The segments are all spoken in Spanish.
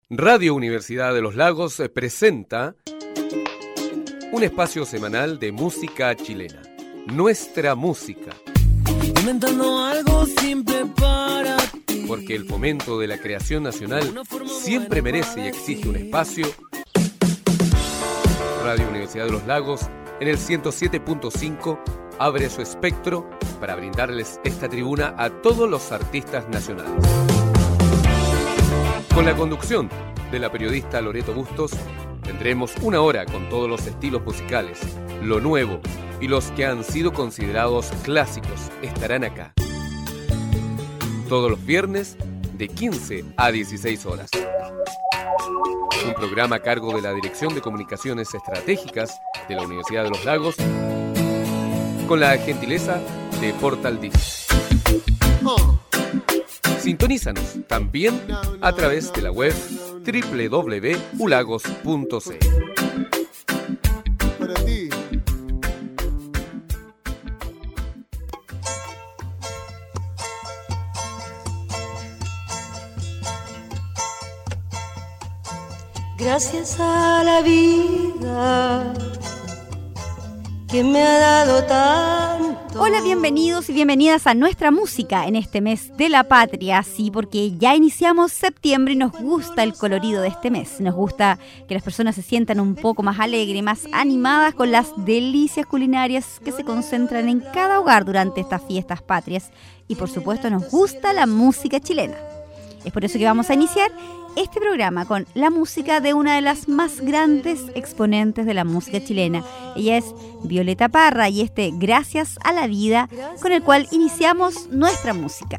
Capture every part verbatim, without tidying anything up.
Radio Universidad de los Lagos presenta un espacio semanal de música chilena. Nuestra música. Inventando algo simple para ti. Porque el fomento de la creación nacional siempre merece y exige un espacio. Radio Universidad de los Lagos, en el ciento siete punto cinco, abre su espectro para brindarles esta tribuna a todos los artistas nacionales. Con la conducción de la periodista Loreto Bustos, tendremos una hora con todos los estilos musicales, lo nuevo y los que han sido considerados clásicos estarán acá. Todos los viernes de quince a dieciséis horas. Un programa a cargo de la Dirección de Comunicaciones Estratégicas de la Universidad de los Lagos, con la gentileza de Portal Digital. Sintonízanos también a través de la web doble u doble u doble u punto ulagos punto c l. Para ti. Gracias a la vida que me ha dado tanto. Hola, bienvenidos y bienvenidas a Nuestra Música en este mes de la patria, sí, porque ya iniciamos septiembre y nos gusta el colorido de este mes. Nos gusta que las personas se sientan un poco más alegres, más animadas con las delicias culinarias que se concentran en cada hogar durante estas fiestas patrias. Y por supuesto nos gusta la música chilena. Es por eso que vamos a iniciar este programa con la música de una de las más grandes exponentes de la música chilena. Ella es Violeta Parra y este Gracias a la Vida, con el cual iniciamos nuestra música.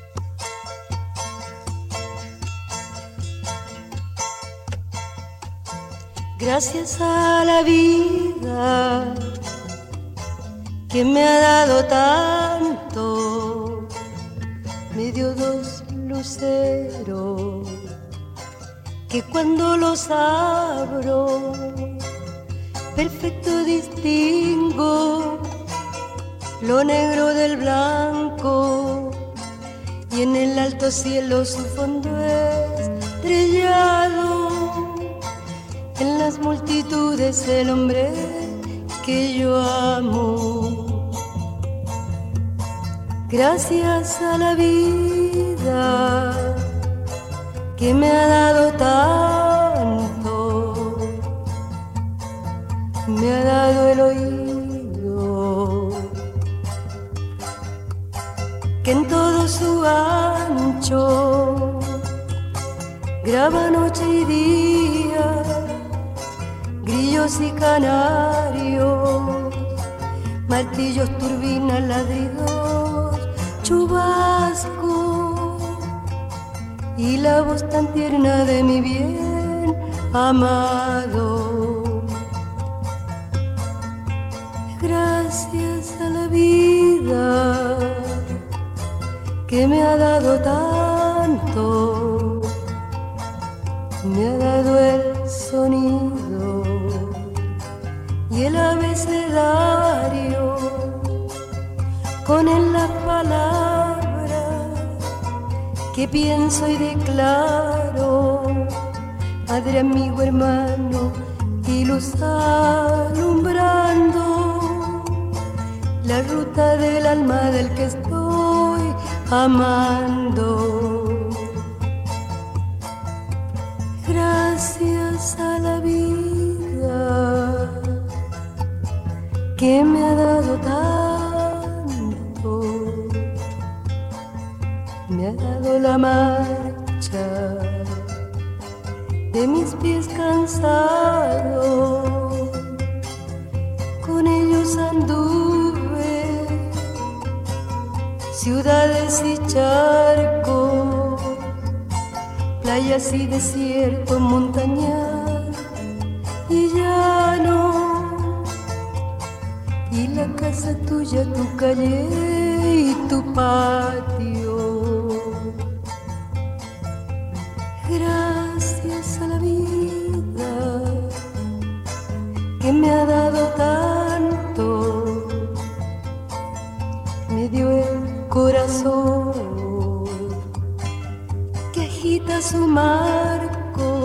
Gracias a la vida que me ha dado tanto, me dio dos luceros que cuando los abro, perfecto distingo lo negro del blanco, y en el alto cielo su fondo estrellado, en las multitudes el hombre que yo amo. Gracias a la vida que me ha dado tanto, me ha dado el oído, que en todo su ancho graba noche y día, grillos y canarios, martillos, turbinas, ladridos, chubascos, y la voz tan tierna de mi bien amado. Gracias a la vida que me ha dado tanto, me ha dado el sonido y el abecedario, con él las palabras que pienso y declaro, padre, amigo, hermano, y luz alumbrando la ruta del alma del que estoy amando. Gracias a la vida que me ha dado tanto, me ha dado la marcha de mis pies cansados, con ellos anduve ciudades y charcos, playas y desiertos, montañas y llano, y la casa tuya, tu calle y tu patio. Gracias a la vida que me ha dado tanto, me dio el corazón que agita su marco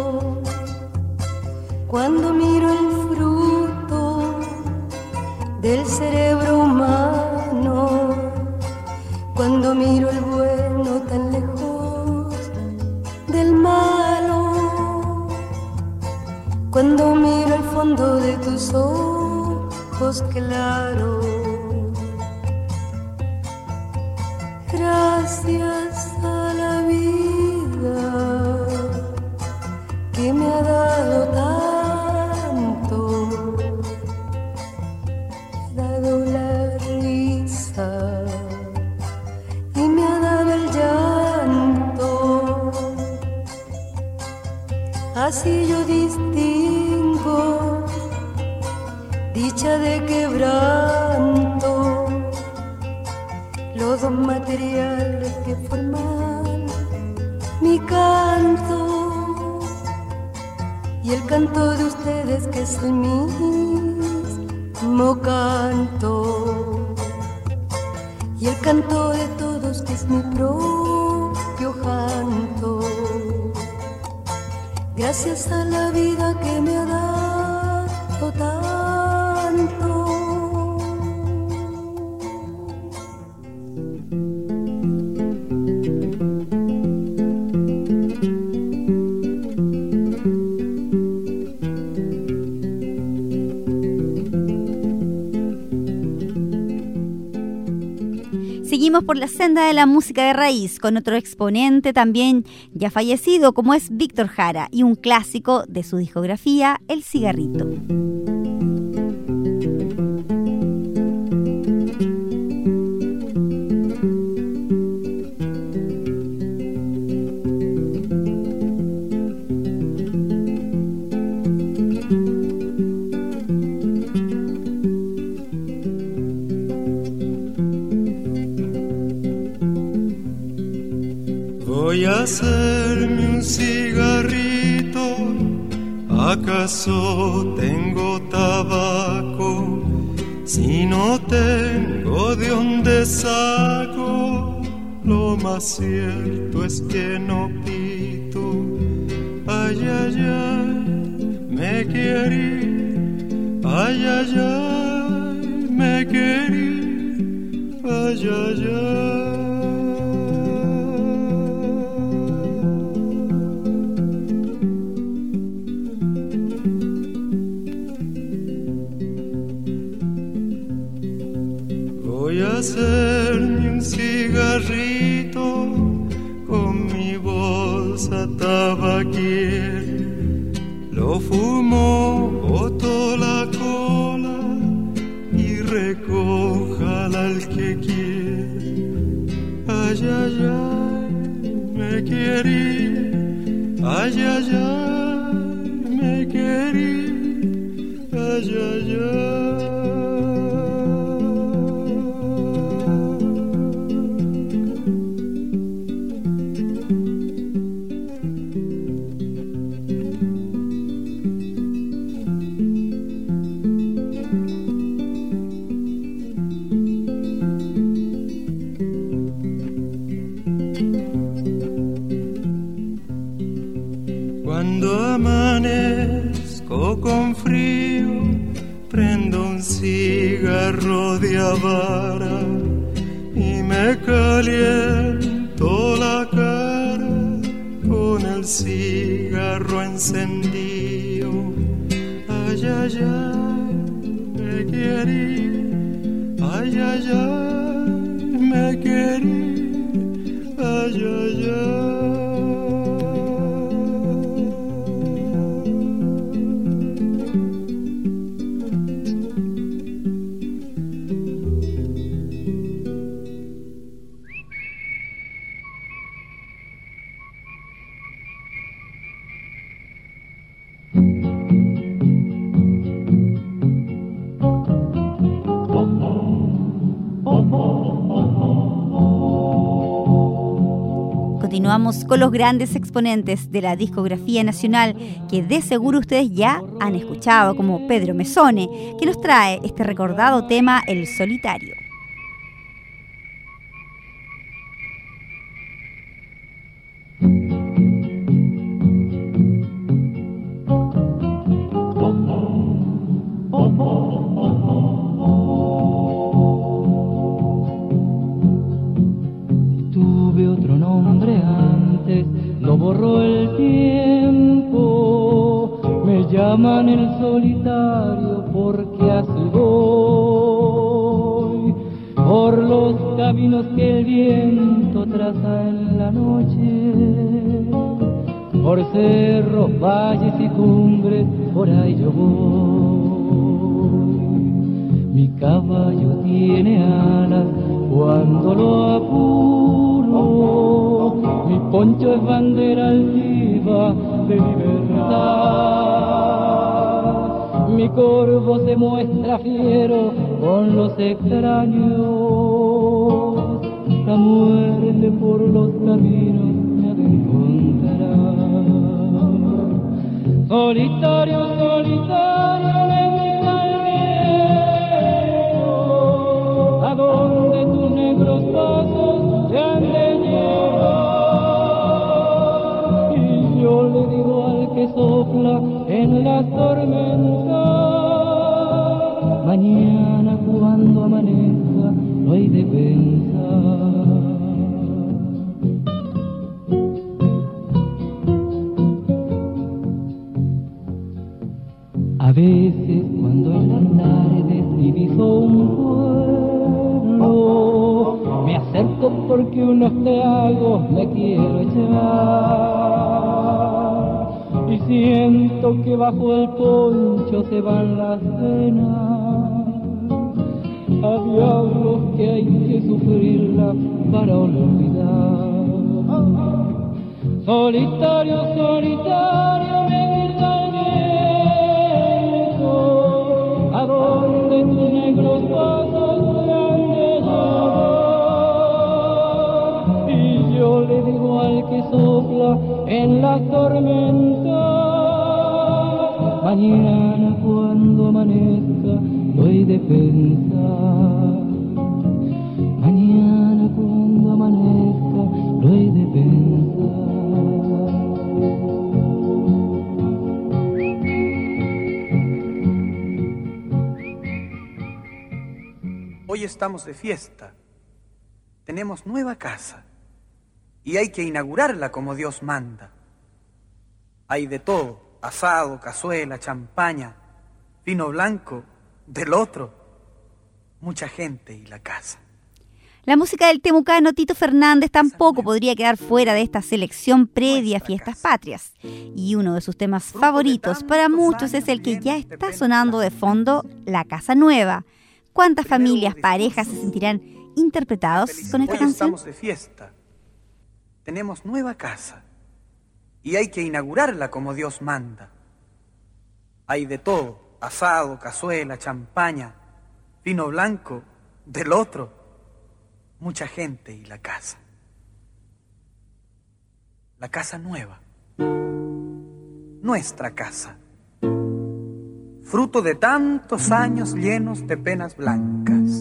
Cuando miro el fruto del cerebro humano, cuando miro el bueno tan lejos del malo, cuando miro el fondo de tus ojos claros. Gracias a la vida que me ha dado tanto, me ha dado la risa y me ha dado el llanto. Así yo distingo dicha de quebranto, los dos materiales que forman mi canto y el canto de ustedes que es el mismo canto y el canto de todos que es mi propio canto. Gracias a la vida que me ha dado tanto. Seguimos por la senda de la música de raíz con otro exponente también ya fallecido como es Víctor Jara y un clásico de su discografía, El Cigarrito. Voy a hacerme un cigarrito, ¿acaso tengo tabaco? Si no tengo, ¿de dónde saco? Lo más cierto es que no pito. Ay, ay, ay, me querí, ay, ay, ay, me querí, ay, ay, ay. Voy a hacerme un cigarrito con mi bolsa tabaquiera. Lo fumo, boto la cola y recójala el que quiere. Ay, ay, ay, me querí, ay, ay, ay, me querí, ay, ay, ay. Cuando amanezco con frío, prendo un cigarro de Habara y me caliento la cara con el cigarro encendido. Ay, ay, ay, me querí, ay, ay, ay, me querí, ay, ay, ay. Continuamos con los grandes exponentes de la discografía nacional que de seguro ustedes ya han escuchado, como Pedro Mezzone, que nos trae este recordado tema El Solitario. llaman el solitario porque así voy por los caminos que el viento traza en la noche, por cerros, valles y cumbres, por ahí yo voy. Mi caballo tiene alas cuando lo apuro, mi poncho es bandera altiva de libertad. Mi corvo se muestra fiero con los extraños, la muerte por los caminos me ha de encontrar. Solitario, solitario me grita el viento, a donde tus negros pasos te han de llevar. Y yo le digo al que sopla en las tormentas, mañana cuando amanezca no hay de pensar. A veces cuando en las tardes diviso un pueblo, me acerco porque unos tragos me quiero echar, y siento que bajo el poncho se van las venas, a diablos que hay que sufrirla para olvidar. Solitario, solitario me grita el viento, a donde tus negros pasos te han de llevar. Y yo le digo al que sopla en las tormentas, mañana cuando amanezca no hay de pensar. Mañana cuando amanezca no hay de pensar. Hoy estamos de fiesta, tenemos nueva casa y hay que inaugurarla como Dios manda. Hay de todo, asado, cazuela, champaña, vino blanco, del otro, mucha gente y la casa. La música del temucano Tito Fernández tampoco podría quedar fuera de esta selección previa a Fiestas Patrias. Y uno de sus temas favoritos para muchos es el que ya está sonando de fondo, La Casa Nueva. ¿Cuántas familias, parejas se sentirán interpretados con esta Hoy canción? Estamos de fiesta, tenemos nueva casa y hay que inaugurarla como Dios manda. Hay de todo, asado, cazuela, champaña, vino blanco, del otro, mucha gente y la casa. La casa nueva, nuestra casa, fruto de tantos años llenos de penas blancas.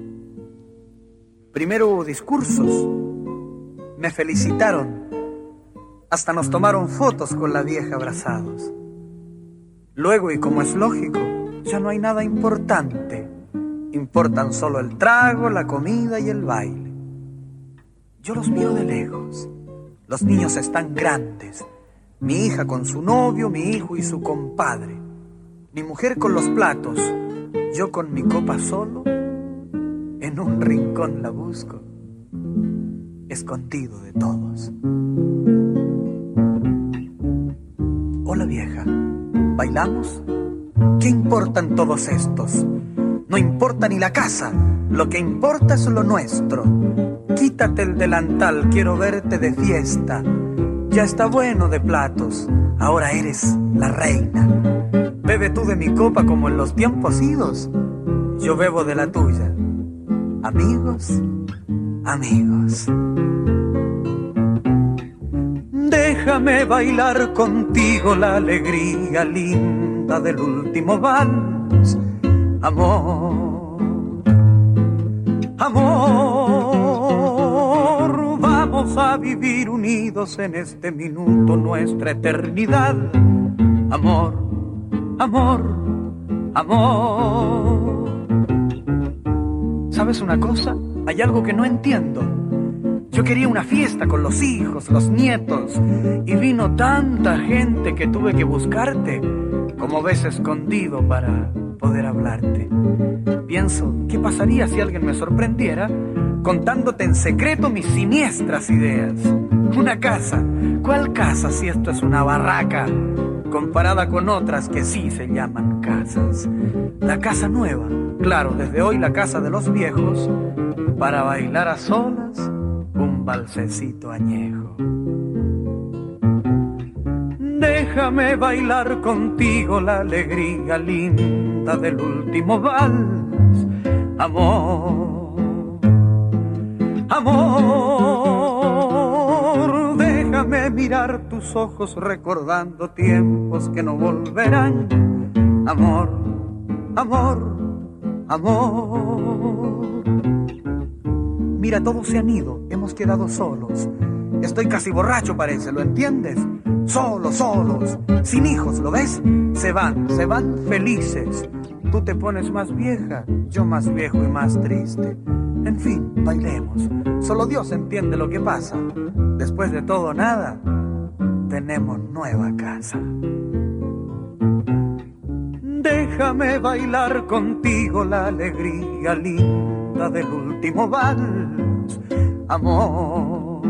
Primero hubo discursos, me felicitaron, hasta nos tomaron fotos con la vieja abrazados. Luego, y como es lógico, ya no hay nada importante. Importan solo el trago, la comida y el baile. Yo los miro de lejos. Los niños están grandes. Mi hija con su novio, mi hijo y su compadre. Mi mujer con los platos. Yo con mi copa solo. En un rincón la busco, escondido de todos. Hola vieja, ¿bailamos? ¿Qué importan todos estos? No importa ni la casa, lo que importa es lo nuestro. Quítate el delantal, quiero verte de fiesta. Ya está bueno de platos, ahora eres la reina. Bebe tú de mi copa como en los tiempos idos, yo bebo de la tuya. Amigos, amigos. Déjame bailar contigo la alegría linda del último vals. Amor, amor, vamos a vivir unidos en este minuto nuestra eternidad. Amor, amor, amor. ¿Sabes una cosa? Hay algo que no entiendo. Yo quería una fiesta con los hijos, los nietos, y vino tanta gente que tuve que buscarte. como ves escondido para poder hablarte. Pienso, ¿qué pasaría si alguien me sorprendiera contándote en secreto mis siniestras ideas? Una casa, ¿cuál casa si esto es una barraca comparada con otras que sí se llaman casas? La casa nueva, claro, desde hoy la casa de los viejos, para bailar a solas un valsecito añejo. Déjame bailar contigo la alegría linda del último vals, amor, amor. Déjame mirar tus ojos recordando tiempos que no volverán, amor, amor, amor. Mira, todos se han ido, hemos quedado solos. Estoy casi borracho, parece, ¿lo entiendes? Solos, solos, sin hijos, ¿lo ves? Se van, se van felices. Tú te pones más vieja, yo más viejo y más triste. En fin, bailemos. Solo Dios entiende lo que pasa. Después de todo, nada, tenemos nueva casa. Déjame bailar contigo la alegría linda del último vals, amor,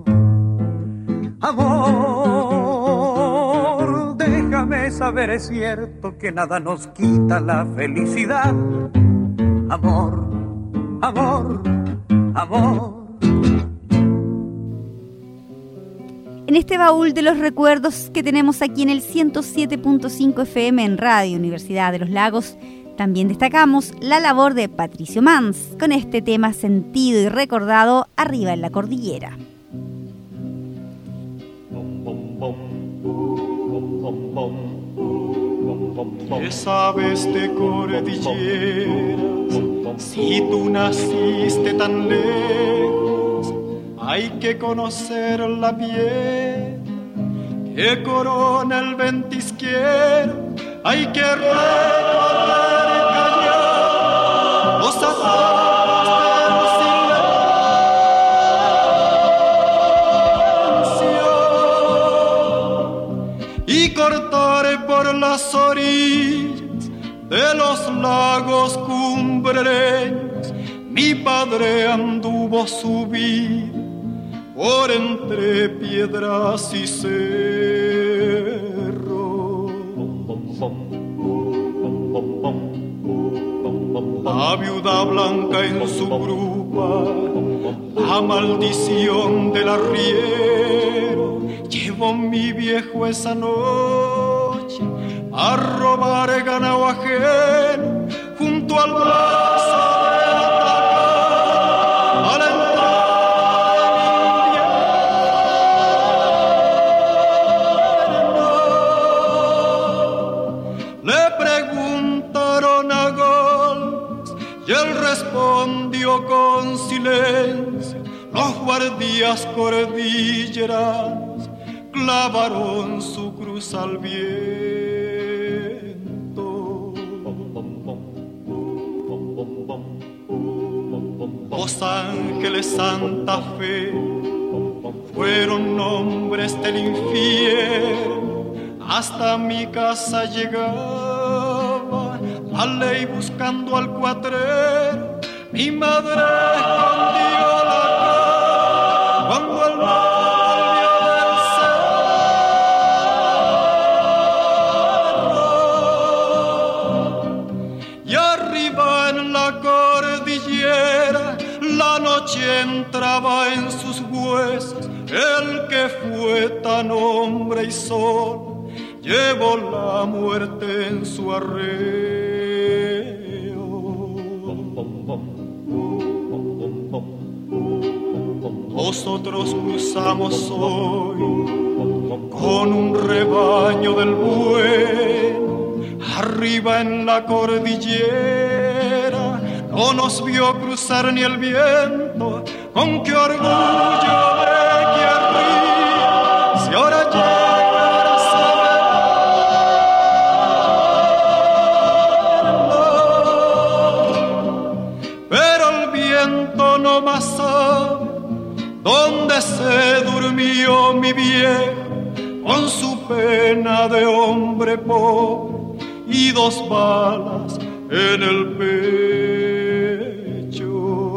amor. Déjame saber, es cierto que nada nos quita la felicidad, amor, amor, amor. En este baúl de los recuerdos que tenemos aquí en el ciento siete punto cinco F M en Radio Universidad de los Lagos, también destacamos la labor de Patricio Mans con este tema sentido y recordado, Arriba en la Cordillera. ¿Qué sabes de cordilleras si tú naciste tan lejos? Hay que conocer la piel que corona el ventisquero. Hay que recorrer el cañón, los azares del silencio, y cortar por las orillas de los lagos cumbreños. Mi padre anduvo su vida por entre piedras y cerros. La viuda blanca en su grupa, la maldición del arriero, llevó mi viejo esa noche a robar ganado ajeno junto al brazo de Atacama, a la entrada de invierno. Le preguntaron a Golpes y él respondió con silencio. Los guardias cordilleranos clavaron su cruz al viento. Los Ángeles, Santa Fe fueron nombres del infierno. Hasta mi casa llegaba la ley buscando al cuatrero. Mi madre escondió la cara cuando el mar entraba en sus huesos. El que fue tan hombre y sol llevó la muerte en su arreo. Nosotros cruzamos hoy con un rebaño del bueno arriba en la cordillera. No nos vio cruzar ni el viento. Con qué orgullo de que arriba, si ahora llegara a saberlo. Pero el viento no más sabe dónde se durmió mi viejo con su pena de hombre pobre y dos balas en el pecho.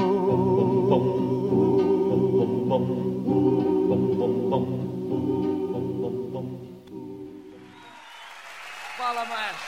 Fala, maestro.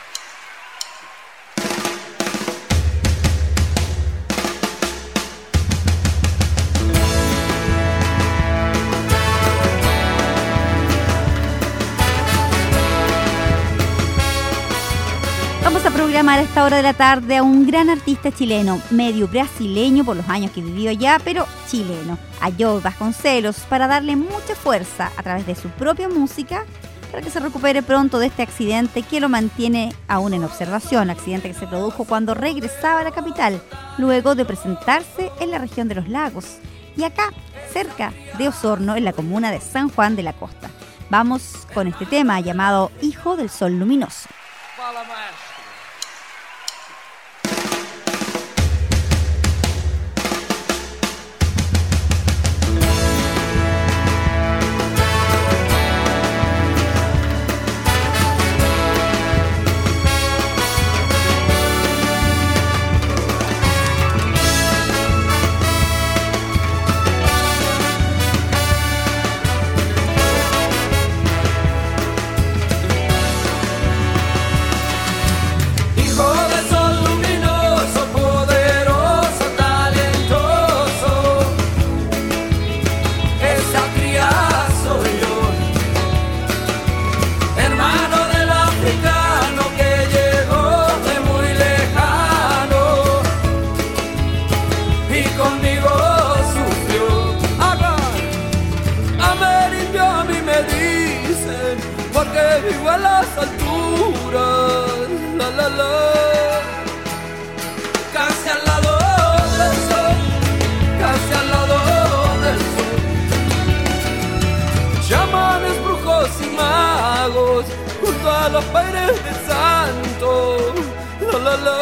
Vamos a programar a esta hora de la tarde a un gran artista chileno, medio brasileño por los años que vivió allá, pero chileno, a Joey Vasconcelos, para darle mucha fuerza a través de su propia música para que se recupere pronto de este accidente que lo mantiene aún en observación, accidente que se produjo cuando regresaba a la capital, luego de presentarse en la región de los lagos y acá, cerca de Osorno, en la comuna de San Juan de la Costa. Vamos con este tema llamado Hijo del Sol Luminoso. Fala, maestro. Los padres de santo, la la la.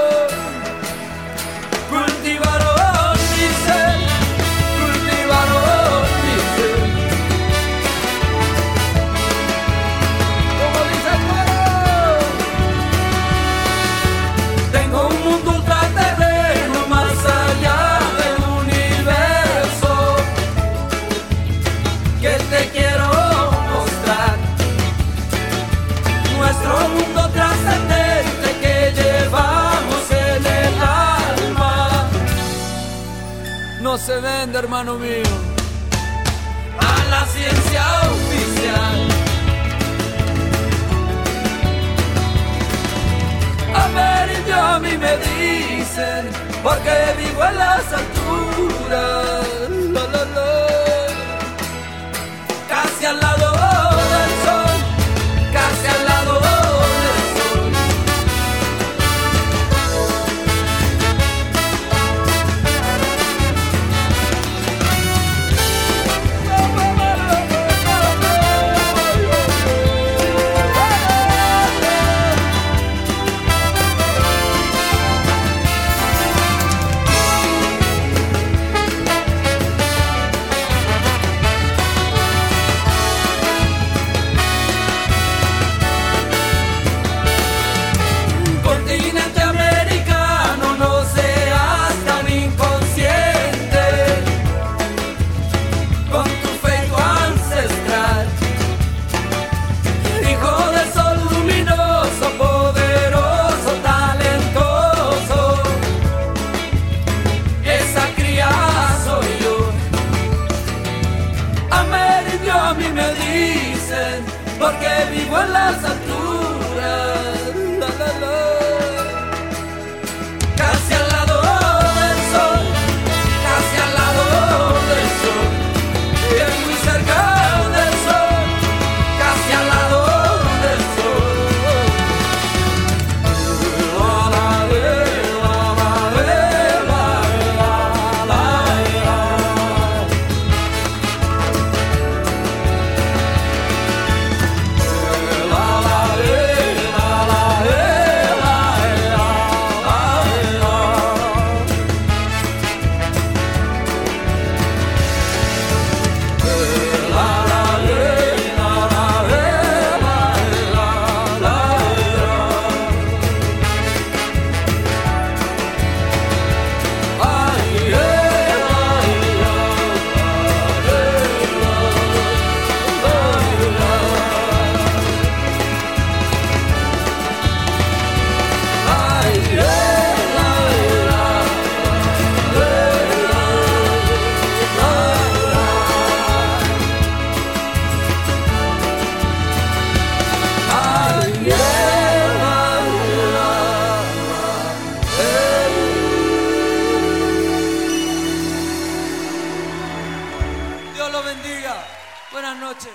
Cultivaron mi ser, cultivaron mi ser. Como dice el coro, tengo un mundo ultraterreno más allá del universo que te quiero mostrar. Nuestro mundo trascendente que llevamos en el alma no se vende, hermano mío, a la ciencia oficial. A ver, y yo a mí me dicen, porque vivo en las alturas, la, la, la, casi al lado del sol, casi al lado del sol. Porque vivo en las alturas, la, la, la. Casi al lado del sol, casi al lado del sol, bien muy cerca del sol, casi al lado del sol. La, la, la, la, la, la, la, la, la. La, la, la, noches.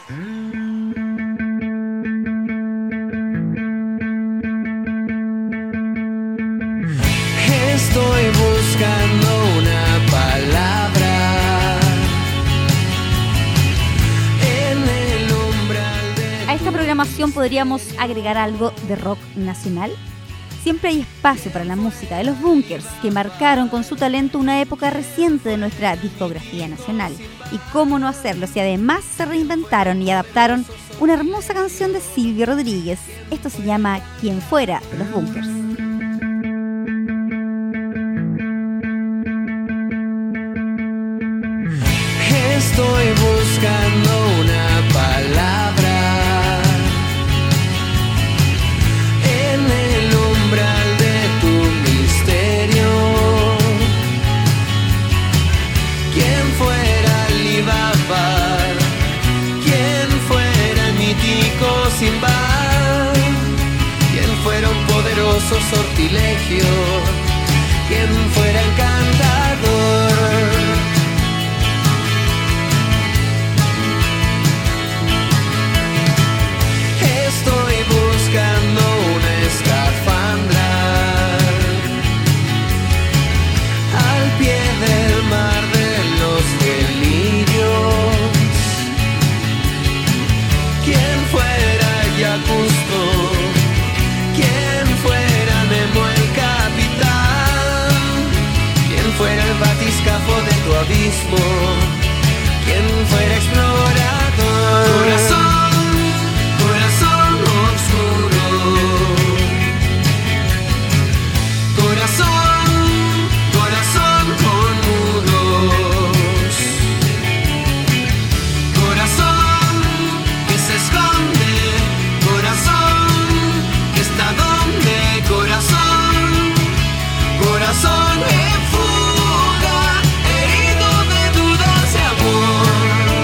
Estoy buscando una palabra en el umbral de... A esta programación podríamos agregar algo de rock nacional. Siempre hay espacio para la música de los Bunkers, que marcaron con su talento una época reciente de nuestra discografía nacional. Y cómo no hacerlo si además se reinventaron y adaptaron una hermosa canción de Silvio Rodríguez. Esto se llama Quien fuera de los Bunkers. Estoy buscando una palabra en el umbral de tu misterio. Quien fuera Alibaba, quien fuera el mítico Simba, quien fuera un poderoso sortilegio, quien fuera encantador. Estoy buscando una escafandra al pie del mar de los delirios. Quien fuera Yacusto, quien fuera Nemo el capitán, quien fuera el batiscafo de tu abismo, quien fuera explorador. Corazón, corazón oscuro, corazón, corazón con nudos, corazón que se esconde, corazón que está donde, corazón, corazón en fuga, herido de dudas de amor.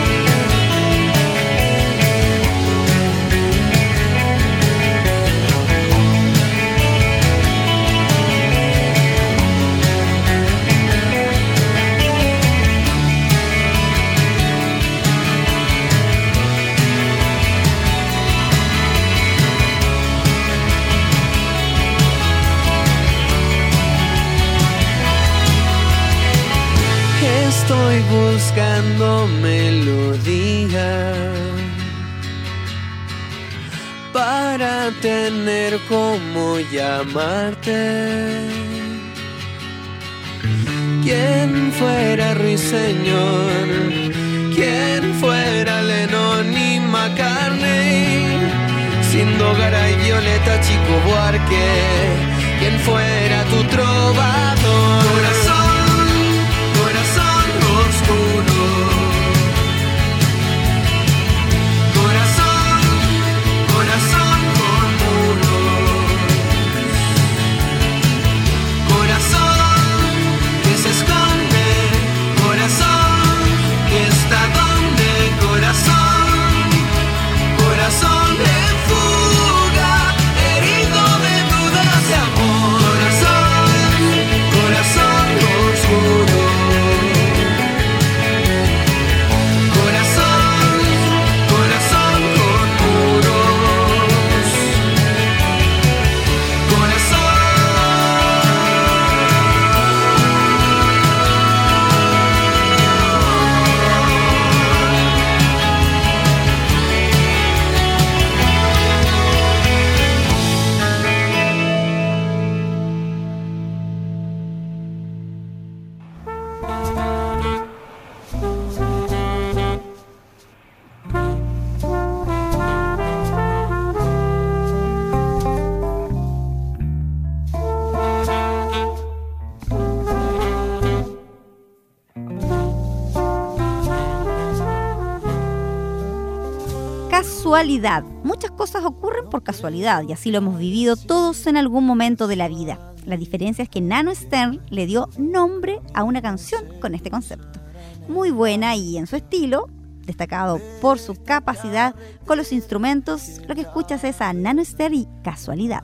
Estoy buscando melodía para tener como llamarte. Quien fuera Ruiseñor, quien fuera Lennon y McCartney, Sindogara y Violeta, Chico Buarque, quien fuera tu trovador. Corazón, corazón oscuro, corazón, corazón con muros, corazón que se esconde, corazón que está donde, corazón, corazón en fuga, herido de dudas de amor. Corazón, corazón oscuro, corazón, corazón con muros, corazón. Casualidad. Muchas cosas ocurren por casualidad y así lo hemos vivido todos en algún momento de la vida. La diferencia es que Nano Stern le dio nombre a una canción con este concepto. Muy buena y en su estilo, destacado por su capacidad con los instrumentos, lo que escuchas es a Nano Stern y Casualidad.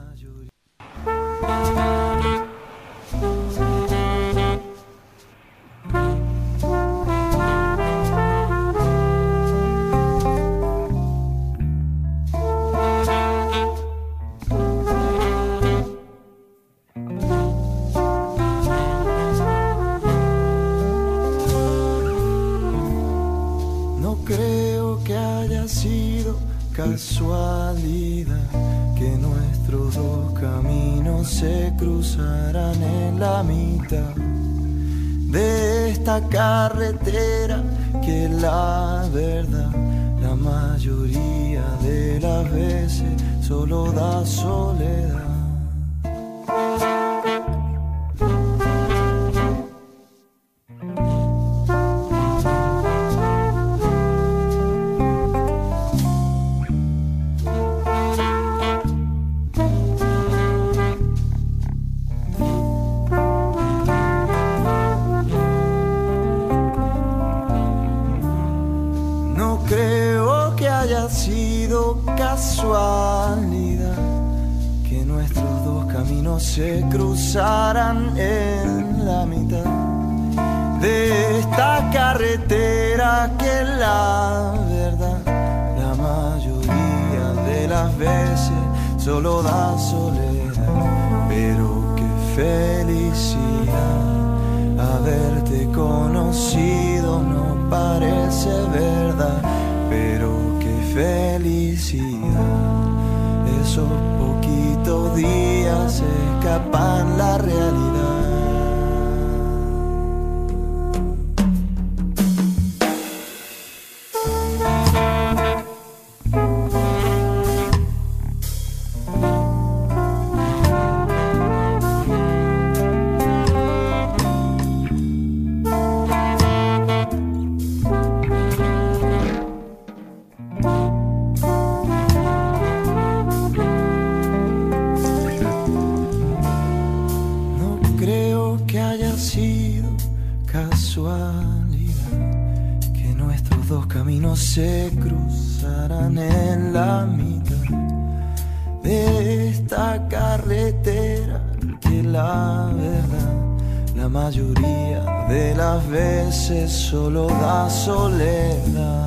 casualidad que nuestros dos caminos se cruzarán en la mitad de esta carretera que la verdad la mayoría de las veces solo da soledad. Casualidad que nuestros dos caminos se cruzarán en la mitad de esta carretera que la verdad la mayoría de las veces solo da soledad. Pero qué felicidad haberte conocido, no parece verdad, pero qué felicidad, esos poquitos días escapan la realidad. Se cruzarán en la mitad de esta carretera que la verdad la mayoría de las veces solo da soledad.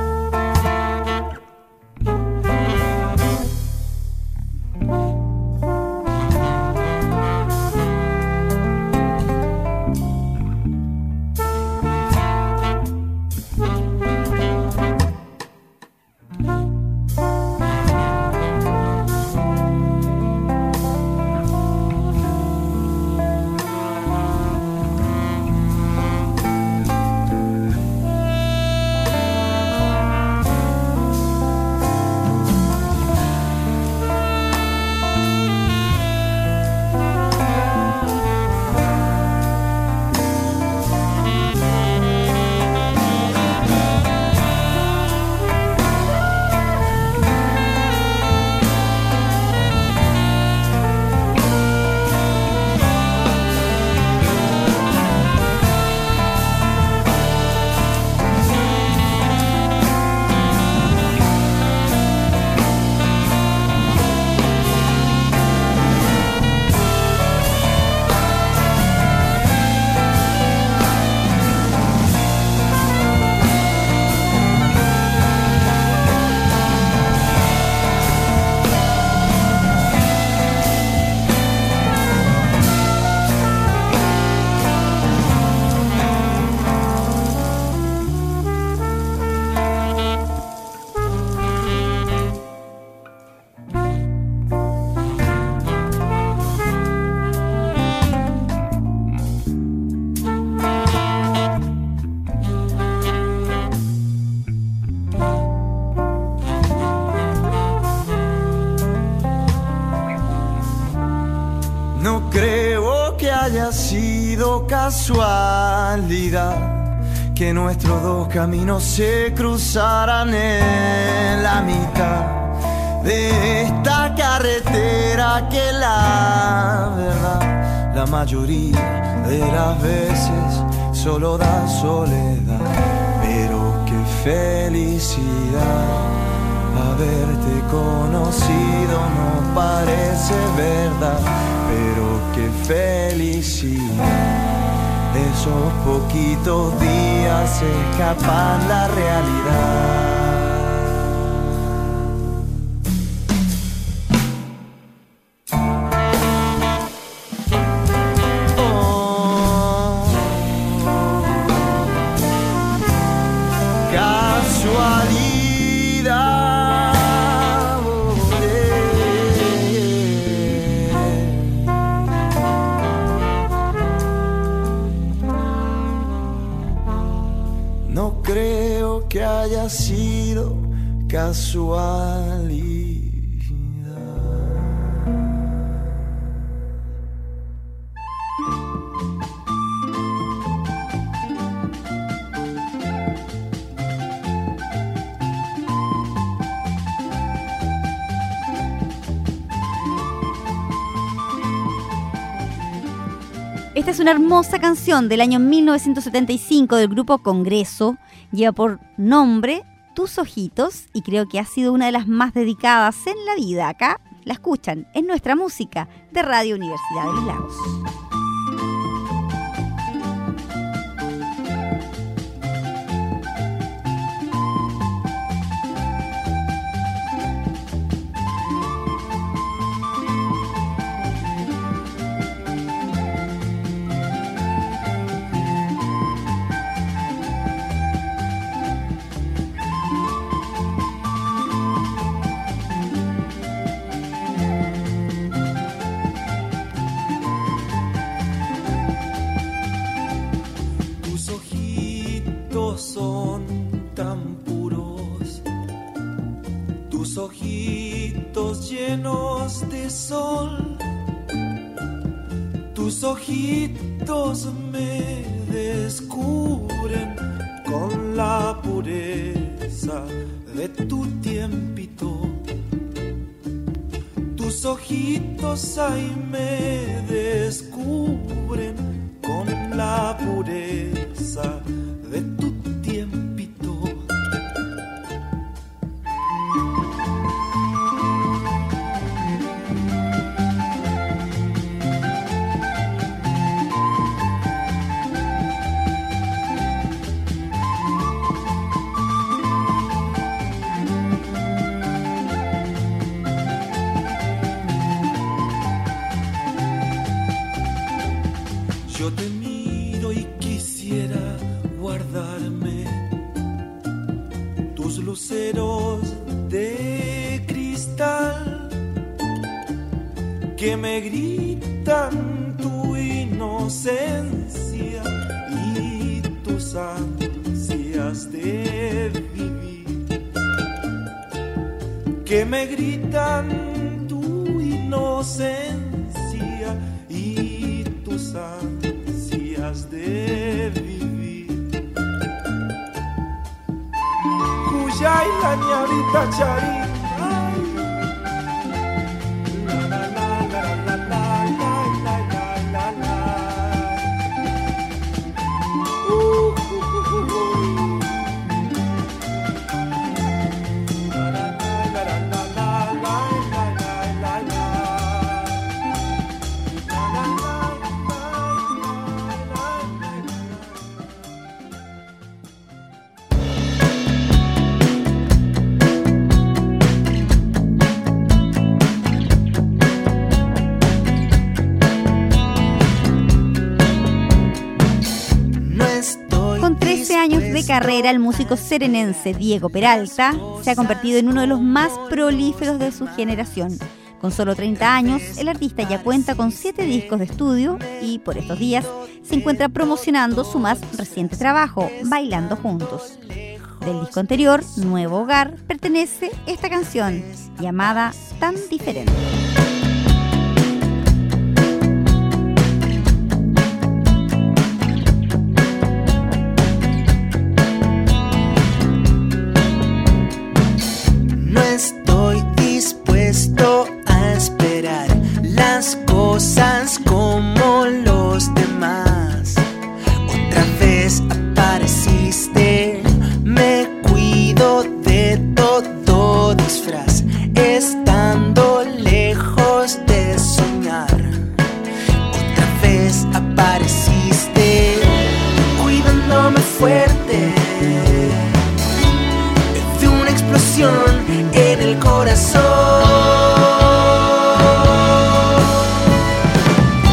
Casualidad que nuestros dos caminos se cruzarán en la mitad de esta carretera que la verdad la mayoría de las veces solo da soledad. Pero qué felicidad haberte conocido, no parece verdad, pero qué felicidad, esos poquitos días escapan la realidad. Casualidad casualidad. Esta es una hermosa canción del año mil novecientos setenta y cinco del grupo Congreso. Lleva por nombre Tus Ojitos y creo que ha sido una de las más dedicadas en la vida. Acá la escuchan en nuestra música de Radio Universidad de los Lagos. Son tan puros, tus ojitos llenos de sol, tus ojitos me descubren con la pureza de tu tiempito. Tus ojitos ahí me descubren con la pureza de tu tiempito. Yo te miro y quisiera guardarme tus luceros de cristal que me gritan tu inocencia y tus ansias de vivir, que me gritan tu inocencia y tus ansias de vivir. Cuyay la ñavita charín. De carrera, el músico serenense Diego Peralta se ha convertido en uno de los más prolíferos de su generación. Con solo treinta años, el artista ya cuenta con siete discos de estudio y por estos días se encuentra promocionando su más reciente trabajo, Bailando Juntos. Del disco anterior, Nuevo Hogar, pertenece esta canción llamada Tan Diferente. Estoy dispuesto a esperar las cosas como los demás. Otra vez apareciste, me cuido de todo disfraz, estando lejos de soñar. Otra vez apareciste, cuidándome fuerte de una explosión en el corazón.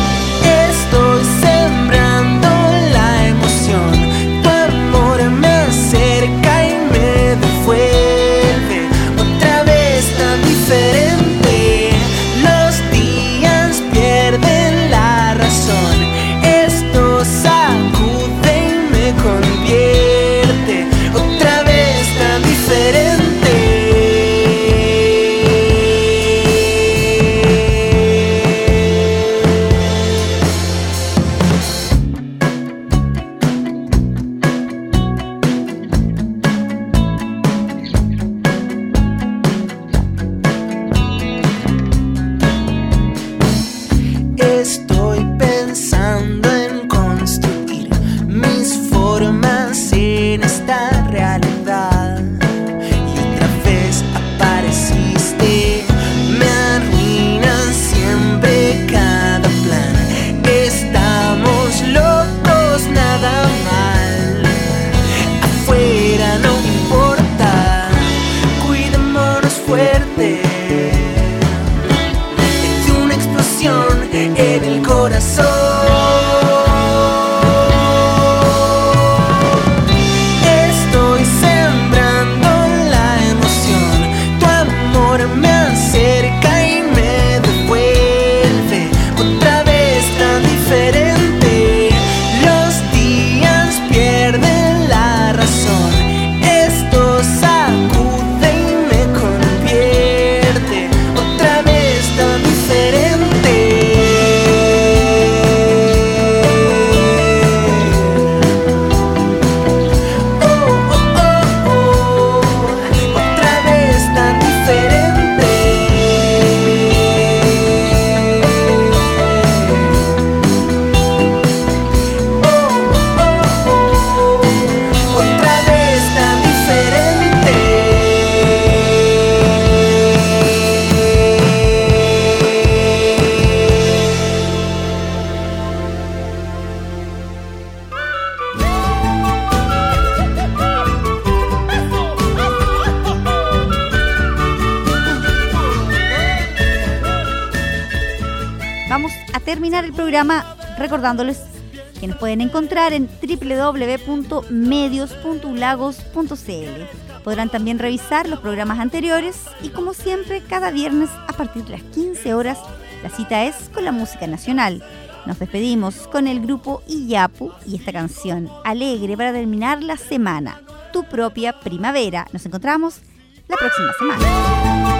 vamos a terminar el programa recordándoles que nos pueden encontrar en doble u doble u doble u punto medios punto ulagos punto c l. Podrán también revisar los programas anteriores y, como siempre, cada viernes a partir de las quince horas, la cita es con la música nacional. Nos despedimos con el grupo Iyapu y esta canción alegre para terminar la semana, Tu propia primavera. Nos encontramos la próxima semana.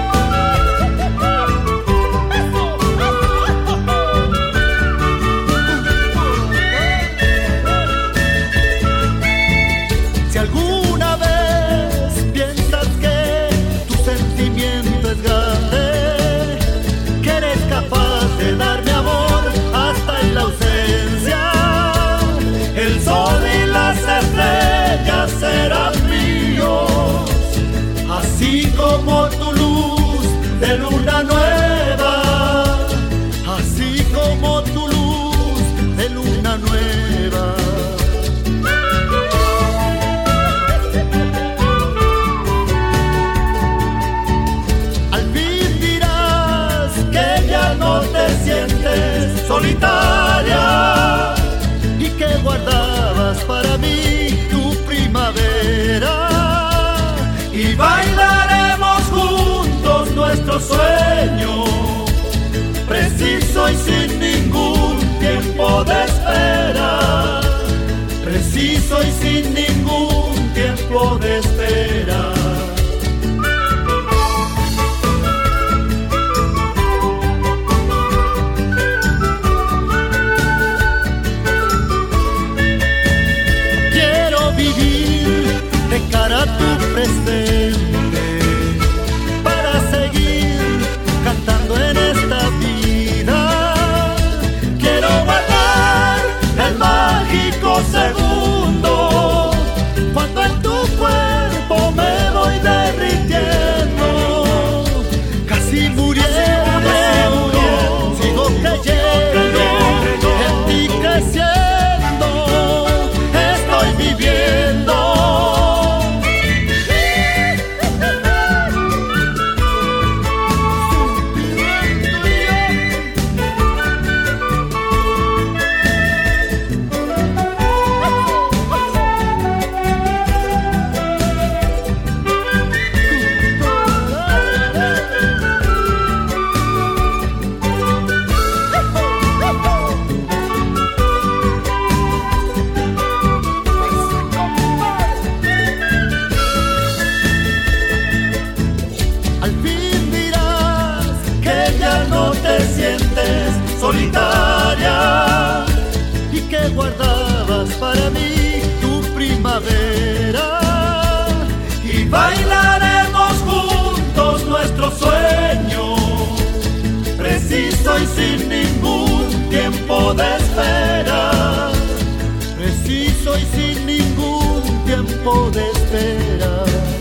Si alguna vez piensas que tu sentimiento es grande, que eres capaz de darme amor hasta en la ausencia, el sol y las estrellas serán míos, así como tu luz de luna nueva, así como tu luz de luna nueva. Sientes solitaria y que guardabas para mí tu primavera, y bailaremos juntos nuestro sueño, preciso y sin ningún tiempo de espera, preciso y sin ningún tiempo de espera. De cara a tu presente, para seguir cantando en esta vida, quiero guardar el mágico segundo, cuando en tu cuerpo me voy derritiendo, casi muriendo, sigo creyendo, en ti creciendo, estoy viviendo. Solitaria y que guardabas para mí tu primavera, y bailaremos juntos nuestro sueño, preciso y sin ningún tiempo de espera, preciso y sin ningún tiempo de espera.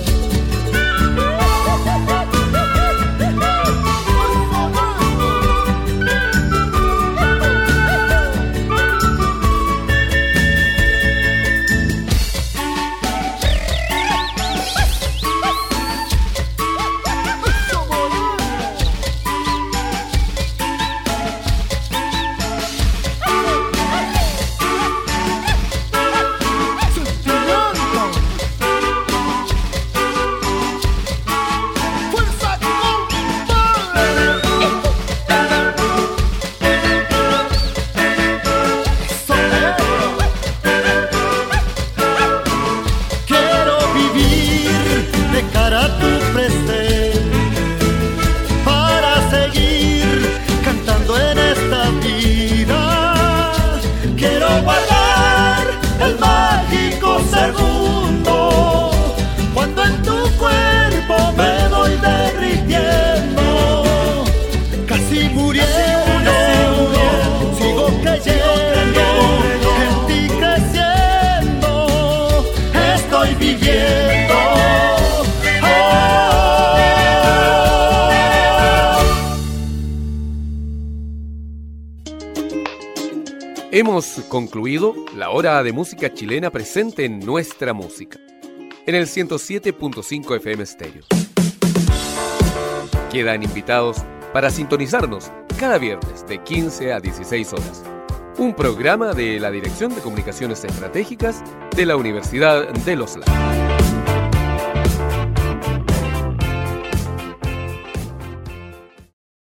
Hemos concluido la hora de música chilena presente en Nuestra Música, en el ciento siete punto cinco F M Stereo. Quedan invitados para sintonizarnos cada viernes de quince a dieciséis horas. Un programa de la Dirección de Comunicaciones Estratégicas de la Universidad de Los Lagos.